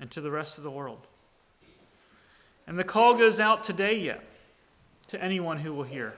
and to the rest of the world. And the call goes out today yet to anyone who will hear.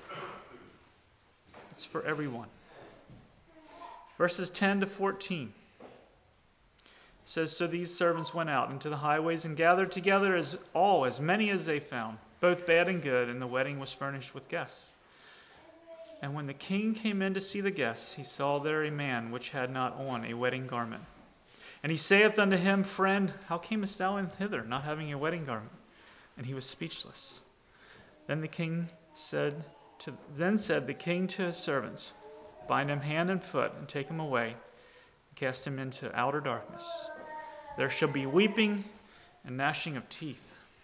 It's for everyone. Verses 10 to 14 says, "So these servants went out into the highways and gathered together as many as they found, both bad and good, and the wedding was furnished with guests. And when the king came in to see the guests, he saw there a man which had not on a wedding garment. And he saith unto him, Friend, how camest thou in hither, not having a wedding garment? And he was speechless. Then said the king to his servants, Bind him hand and foot, and take him away, and cast him into outer darkness. There shall be weeping and gnashing of teeth."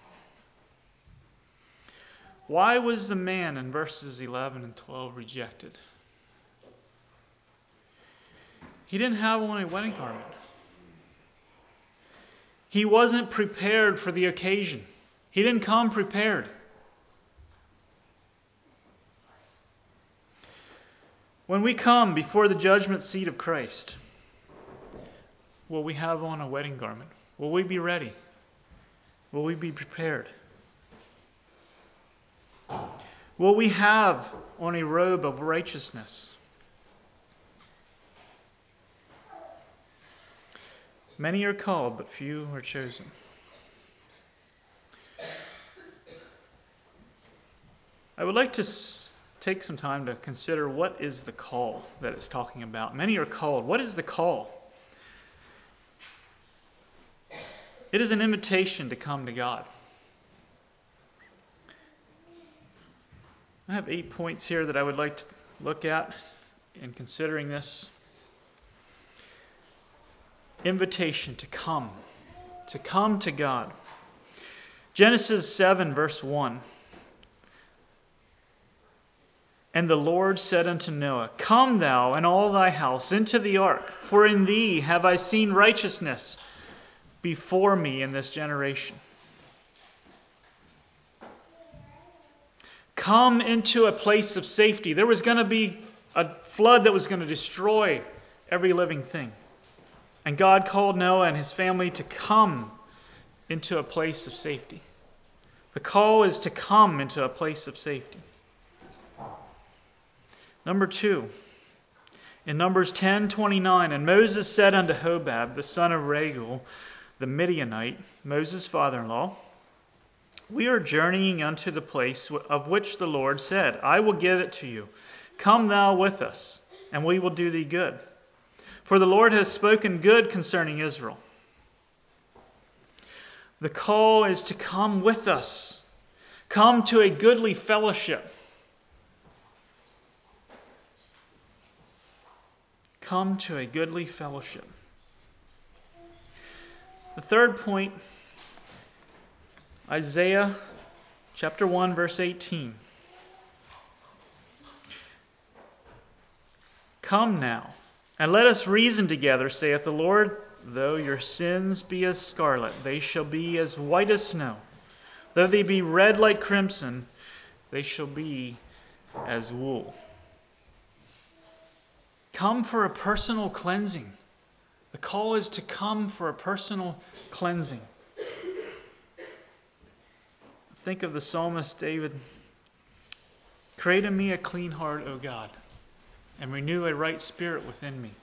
Why was the man in verses 11 and 12 rejected? He didn't have on a wedding garment. He wasn't prepared for the occasion. He didn't come prepared. When we come before the judgment seat of Christ, will we have on a wedding garment? Will we be ready? Will we be prepared? Will we have on a robe of righteousness? Many are called, but few are chosen. I would like to take some time to consider what is the call that it's talking about. Many are called. What is the call? It is an invitation to come to God. I have 8 points here that I would like to look at in considering this. Invitation to come to God. Genesis 7, verse 1. "And the Lord said unto Noah, Come thou and all thy house into the ark, for in thee have I seen righteousness before me in this generation." Come into a place of safety. There was going to be a flood that was going to destroy every living thing. And God called Noah and his family to come into a place of safety. The call is to come into a place of safety. Number 2, in Numbers 10:29, "And Moses said unto Hobab, the son of Raguel, the Midianite, Moses' father-in-law, We are journeying unto the place of which the Lord said, I will give it to you. Come thou with us, and we will do thee good. For the Lord has spoken good concerning Israel." The call is to come with us. Come to a goodly fellowship. Come to a goodly fellowship. The third point, Isaiah chapter 1, verse 18. "Come now, and let us reason together, saith the Lord. Though your sins be as scarlet, they shall be as white as snow. Though they be red like crimson, they shall be as wool." Come for a personal cleansing. The call is to come for a personal cleansing. Think of the psalmist David. "Create in me a clean heart, O God, and renew a right spirit within me."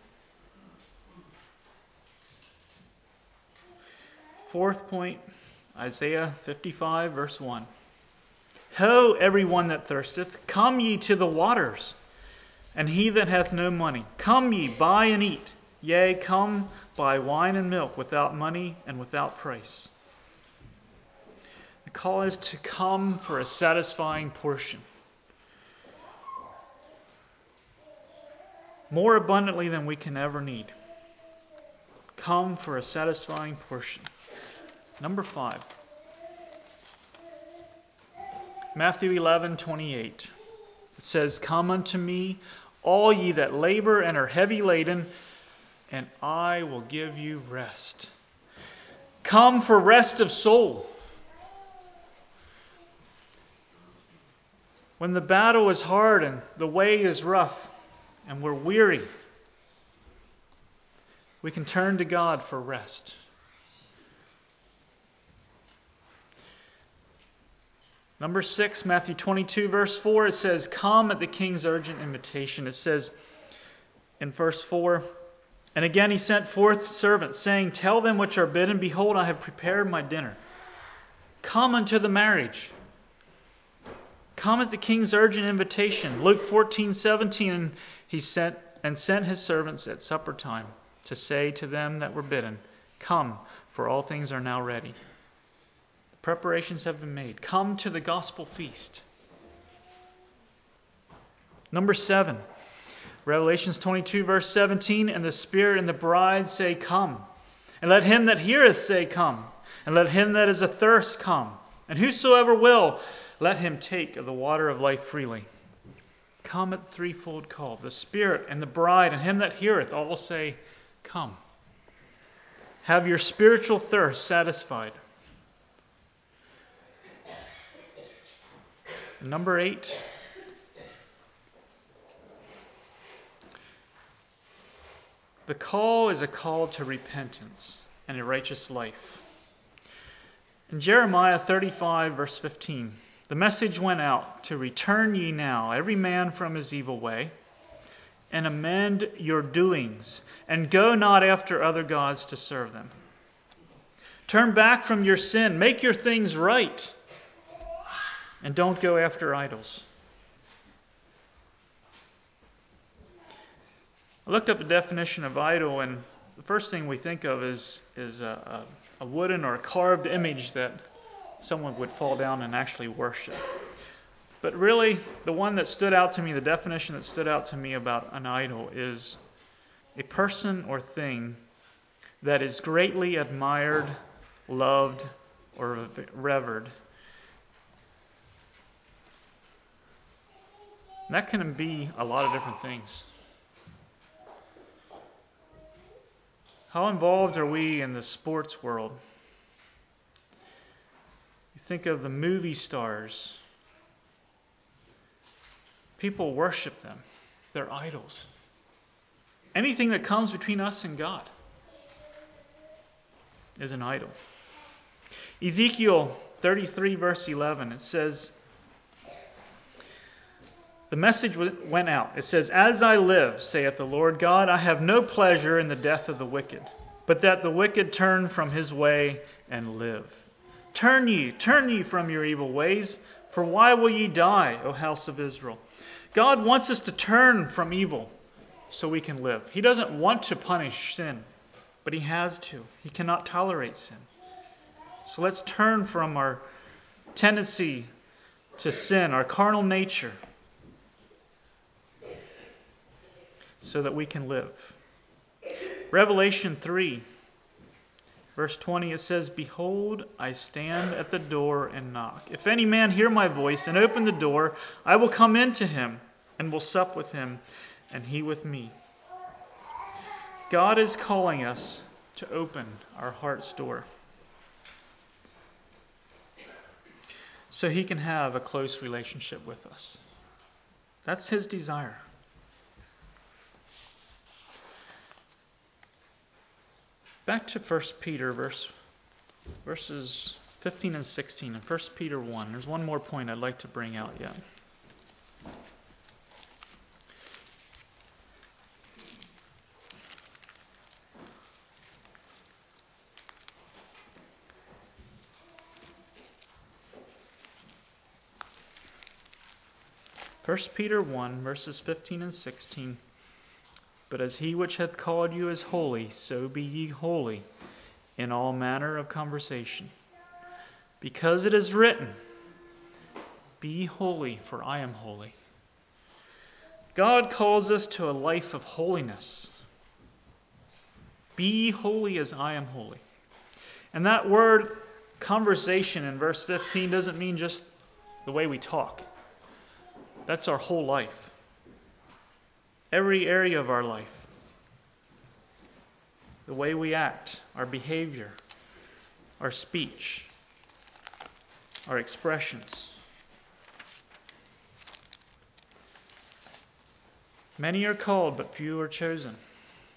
Fourth point, Isaiah 55, verse 1. "Ho, every one that thirsteth, come ye to the waters, and he that hath no money, come ye, buy and eat. Yea, come, buy wine and milk without money and without price." The call is to come for a satisfying portion. More abundantly than we can ever need. Come for a satisfying portion. Number 5. Matthew 11:28. It says, "Come unto me, all ye that labor and are heavy laden, and I will give you rest." Come for rest of soul. When the battle is hard and the way is rough and we're weary, we can turn to God for rest. Number 6, Matthew 22, verse 4, it says, "Come at the king's urgent invitation." It says in verse 4, "And again he sent forth servants, saying, Tell them which are bidden, Behold, I have prepared my dinner. Come unto the marriage." Come at the king's urgent invitation. Luke 14:17, he sent his servants at supper time to say to them that were bidden, Come, for all things are now ready. The preparations have been made. Come to the gospel feast. Number 7, Revelations 22, verse 17, "And the Spirit and the bride say, Come. And let him that heareth say, Come. And let him that is athirst come. And whosoever will, let him take of the water of life freely." Come at the threefold call. The Spirit and the bride and him that heareth all say, Come. Have your spiritual thirst satisfied. Number 8, the call is a call to repentance and a righteous life. In Jeremiah 35, verse 15, "The message went out to return ye now, every man from his evil way, and amend your doings, and go not after other gods to serve them." Turn back from your sin, make your things right, and don't go after idols. I looked up the definition of idol, and the first thing we think of is a wooden or a carved image that someone would fall down and actually worship. But really, the one that stood out to me, the definition that stood out to me about an idol is a person or thing that is greatly admired, loved, or revered. And that can be a lot of different things. How involved are we in the sports world? You think of the movie stars. People worship them. They're idols. Anything that comes between us and God is an idol. Ezekiel 33, verse 11, it says, the message went out. It says, "As I live, saith the Lord God, I have no pleasure in the death of the wicked, but that the wicked turn from his way and live. Turn ye from your evil ways, for why will ye die, O house of Israel?" God wants us to turn from evil so we can live. He doesn't want to punish sin, but He has to. He cannot tolerate sin. So let's turn from our tendency to sin, our carnal nature, so that we can live. Revelation 3, verse 20, it says, "Behold, I stand at the door and knock. If any man hear my voice and open the door, I will come into him and will sup with him, and he with me." God is calling us to open our heart's door so He can have a close relationship with us. That's His desire. Back to 1 Peter verses 15 and 16 in 1 Peter 1. There's one more point I'd like to bring out yet. First Peter 1, verses 15 and 16. "But as He which hath called you is holy, so be ye holy in all manner of conversation. Because it is written, Be ye holy, for I am holy." God calls us to a life of holiness. Be ye holy as I am holy. And that word conversation in verse 15 doesn't mean just the way we talk. That's our whole life. Every area of our life. The way we act, our behavior, our speech, our expressions. Many are called, but few are chosen.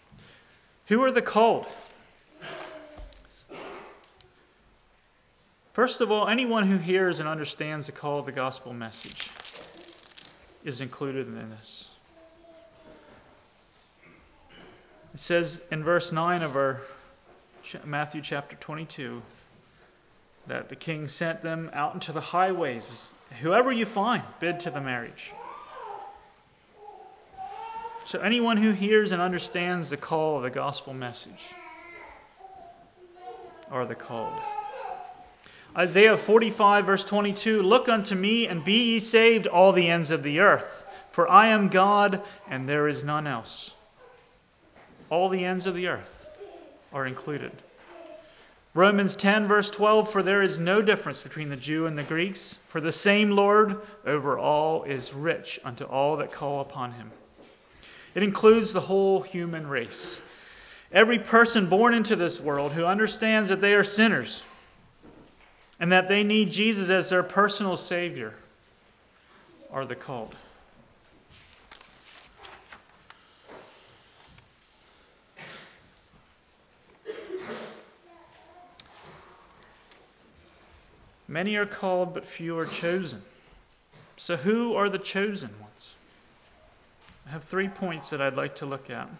Who are the called? First of all, anyone who hears and understands the call of the gospel message is included in this. It says in verse 9 of our Matthew chapter 22 that the king sent them out into the highways. Whoever you find, bid to the marriage. So anyone who hears and understands the call of the gospel message are the called. Isaiah 45 verse 22, look unto me and be ye saved, all the ends of the earth. For I am God and there is none else. All the ends of the earth are included. Romans 10 verse 12, for there is no difference between the Jew and the Greeks, for the same Lord over all is rich unto all that call upon him. It includes the whole human race. Every person born into this world who understands that they are sinners and that they need Jesus as their personal Savior are the called. Many are called, but few are chosen. So who are the chosen ones? I have 3 points that I'd like to look at.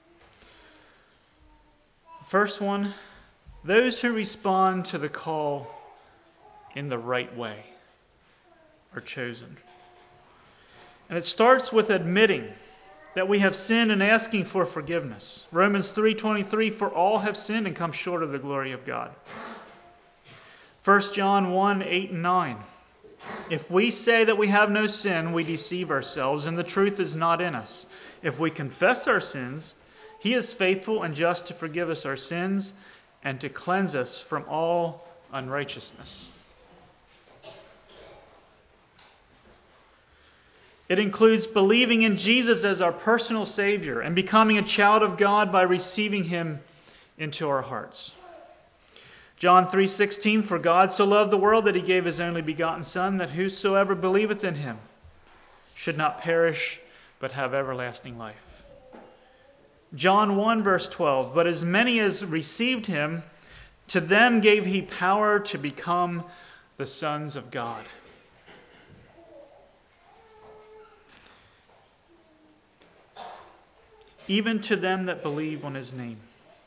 First one, those who respond to the call in the right way are chosen. And it starts with admitting that we have sinned and asking for forgiveness. Romans 3:23, for all have sinned and come short of the glory of God. 1 John 1:8 and 9. If we say that we have no sin, we deceive ourselves, and the truth is not in us. If we confess our sins, He is faithful and just to forgive us our sins and to cleanse us from all unrighteousness. It includes believing in Jesus as our personal Savior and becoming a child of God by receiving Him into our hearts. John 3:16, for God so loved the world that He gave His only begotten Son, that whosoever believeth in Him should not perish, but have everlasting life. John 1 verse 12, but as many as received Him, to them gave He power to become the sons of God. Even to them that believe on His name.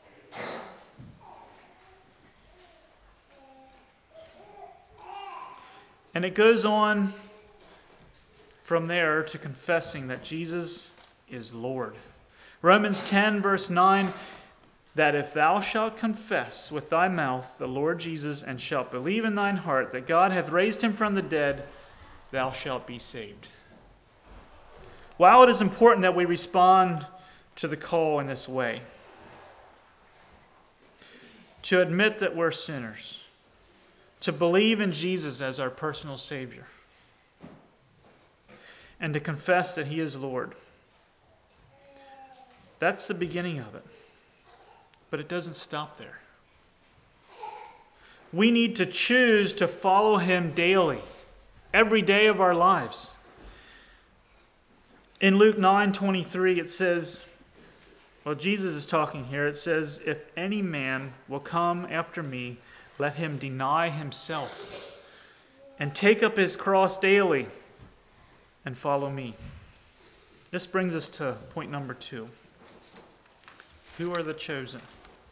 And it goes on from there to confessing that Jesus is Lord. Romans 10 verse 9, that if thou shalt confess with thy mouth the Lord Jesus, and shalt believe in thine heart that God hath raised Him from the dead, thou shalt be saved. While it is important that we respond to the call in this way, to admit that we're sinners, to believe in Jesus as our personal Savior, and to confess that He is Lord. That's the beginning of it. But it doesn't stop there. We need to choose to follow Him daily, every day of our lives. In Luke 9:23 it says, well, Jesus is talking here. It says, if any man will come after me, let him deny himself and take up his cross daily and follow me. This brings us to point number 2. Who are the chosen?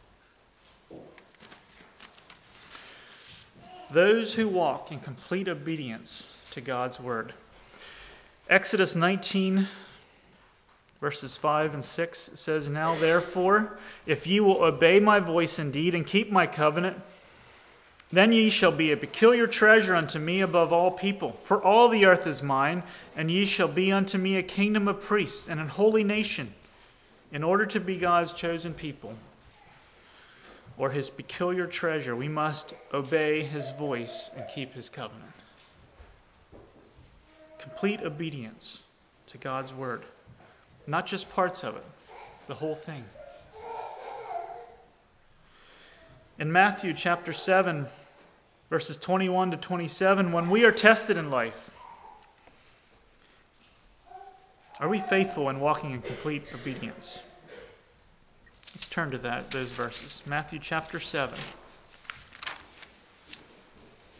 Those who walk in complete obedience to God's word. Exodus 19 verses 5 and 6 says, now therefore, if ye will obey my voice indeed and keep my covenant, then ye shall be a peculiar treasure unto me above all people. For all the earth is mine, and ye shall be unto me a kingdom of priests and an holy nation, in order to be God's chosen people, or His peculiar treasure. We must obey His voice and keep His covenant. Complete obedience to God's word. Not just parts of it, the whole thing. In Matthew chapter 7, verses 21 to 27, when we are tested in life, are we faithful in walking in complete obedience? Let's turn to those verses. Matthew chapter 7.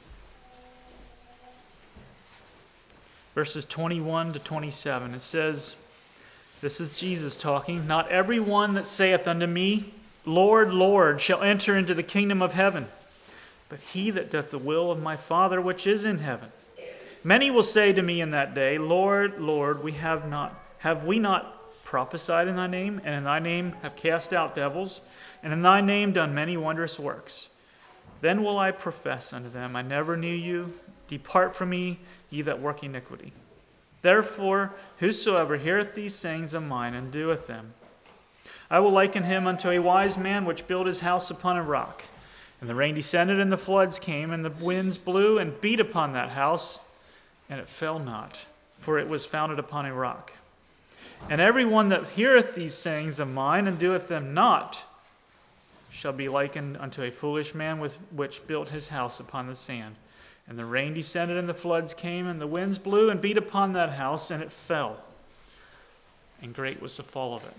verses 21 to 27. It says, this is Jesus talking, "Not every one that saith unto me, Lord, Lord, shall enter into the kingdom of heaven, but he that doth the will of my Father which is in heaven. Many will say to me in that day, Lord, Lord, have we not prophesied in thy name, and in thy name have cast out devils, and in thy name done many wondrous works? Then will I profess unto them, I never knew you. Depart from me, ye that work iniquity. Therefore, whosoever heareth these sayings of mine and doeth them, I will liken him unto a wise man which built his house upon a rock. And the rain descended, and the floods came, and the winds blew and beat upon that house, and it fell not, for it was founded upon a rock. And every one that heareth these sayings of mine and doeth them not shall be likened unto a foolish man which built his house upon the sand. And the rain descended, and the floods came, and the winds blew and beat upon that house, and it fell. And great was the fall of it."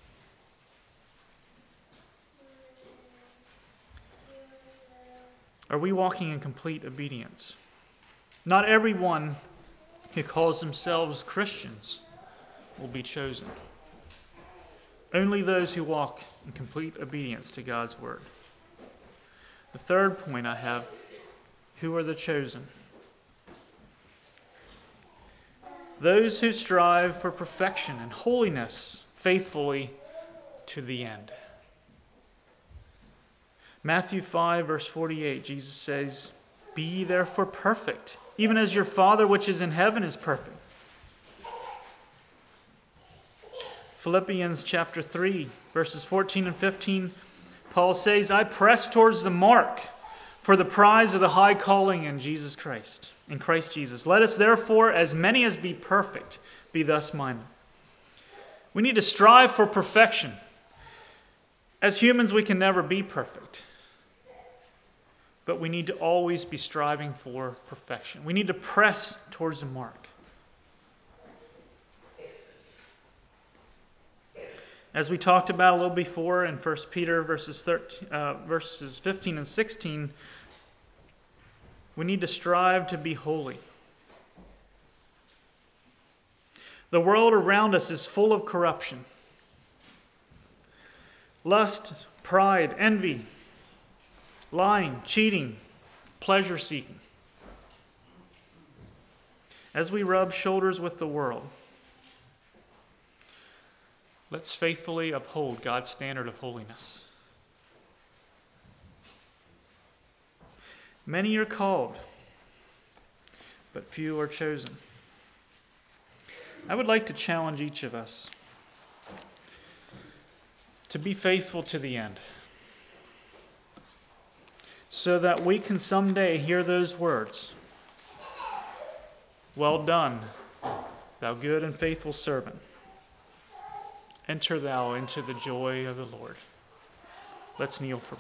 Are we walking in complete obedience? Not everyone who calls themselves Christians will be chosen. Only those who walk in complete obedience to God's word. The third point I have, who are the chosen? Those who strive for perfection and holiness faithfully to the end. Matthew 5, verse 48, Jesus says, "Be ye therefore perfect, even as your Father which is in heaven is perfect." Philippians chapter 3, verses 14 and 15, Paul says, "I press towards the mark for the prize of the high calling in Jesus Christ, in Christ Jesus. Let us therefore, as many as be perfect, be thus minded." We need to strive for perfection. As humans, we can never be perfect. But we need to always be striving for perfection. We need to press towards the mark. As we talked about a little before in 1 Peter verses 15 and 16, we need to strive to be holy. The world around us is full of corruption. Lust, pride, envy, lying, cheating, pleasure-seeking. As we rub shoulders with the world, let's faithfully uphold God's standard of holiness. Many are called, but few are chosen. I would like to challenge each of us to be faithful to the end, so that we can someday hear those words, "Well done, thou good and faithful servant. Enter thou into the joy of the Lord." Let's kneel for prayer.